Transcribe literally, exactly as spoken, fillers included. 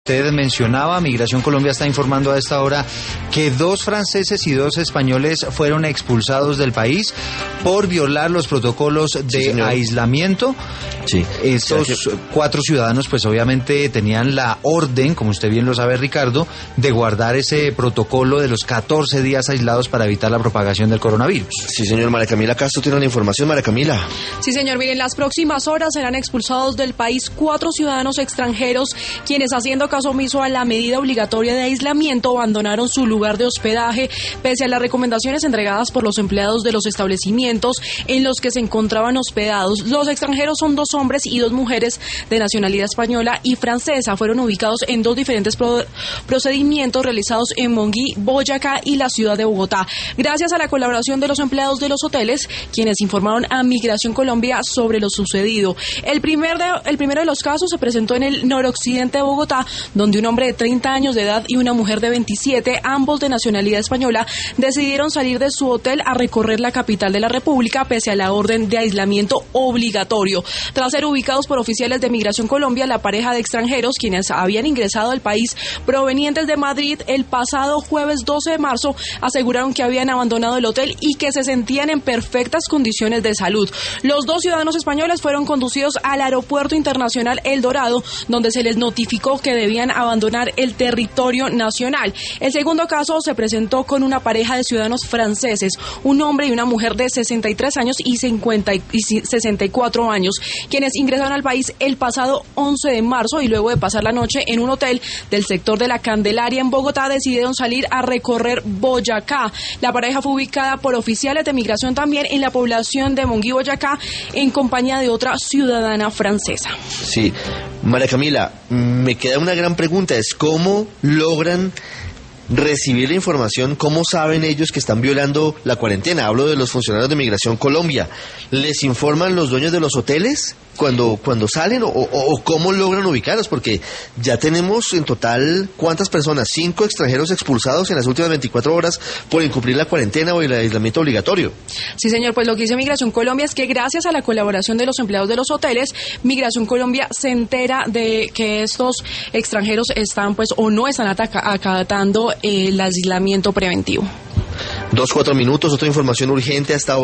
usted mencionaba, Migración Colombia está informando a esta hora que dos franceses y dos españoles fueron expulsados del país por violar los protocolos de sí, aislamiento. Sí. Estos sí, cuatro ciudadanos pues obviamente tenían la orden, como usted bien lo sabe, Ricardo, de guardar ese protocolo de los catorce días aislados para evitar la propagación del coronavirus. Sí, señor. María Camila Castro tiene la información. María Camila. Sí, señor. Miren, en las próximas horas serán expulsados del país cuatro ciudadanos extranjeros quienes, haciendo caso omiso a la medida obligatoria de aislamiento, abandonaron su lugar de hospedaje pese a las recomendaciones entregadas por los empleados de los establecimientos en los que se encontraban hospedados. Los extranjeros son dos hombres y dos mujeres de nacionalidad española y francesa. Fueron ubicados en dos diferentes pro- procedimientos realizados en Monguí, Boyacá y la ciudad de Bogotá. Gracias a la colaboración de los empleados de los hoteles, quienes informaron a Migración Colombia sobre lo sucedido. El, primer de, el primero de los casos se presentó en el noroccidente de Bogotá, donde un hombre de treinta años de edad y una mujer de veintisiete, ambos de nacionalidad española, decidieron salir de su hotel a recorrer la capital de la República pese a la orden de aislamiento obligatorio. Tras ser ubicados por oficiales de Migración Colombia, la pareja de extranjeros, quienes habían ingresado al país provenientes de Madrid el pasado jueves doce de marzo, aseguraron que habían abandonado el hotel y que se sentían en perfectas condiciones de salud. Los dos ciudadanos españoles fueron conducidos al Aeropuerto Internacional El Dorado, donde se les notificó que debían abandonar el territorio nacional. El segundo caso se presentó con una pareja de ciudadanos franceses, un hombre y una mujer de sesenta y tres años y cincuenta y sesenta y cuatro años, quienes ingresaron al país el pasado once de marzo y luego de pasar la noche en un hotel del sector de la Candelaria en Bogotá decidieron salir a recorrer Boyacá. La pareja fue ubicada por oficiales de migración también en la población de Monguí, Boyacá, en compañía de otra ciudadana francesa. Sí, María Camila, me queda una gran pregunta, es ¿cómo logran recibir la información? ¿Cómo saben ellos que están violando la cuarentena? Hablo de los funcionarios de Migración Colombia. ¿Les informan los dueños de los hoteles cuando, cuando salen o, o, o cómo logran ubicarlos? Porque ya tenemos en total, ¿cuántas personas? Cinco extranjeros expulsados en las últimas veinticuatro horas por incumplir la cuarentena o el aislamiento obligatorio. Sí, señor, pues lo que dice Migración Colombia es que gracias a la colaboración de los empleados de los hoteles, Migración Colombia se entera de que estos extranjeros están pues o no están ataca- acatando el aislamiento preventivo. Dos, cuatro minutos, otra información urgente hasta ahora.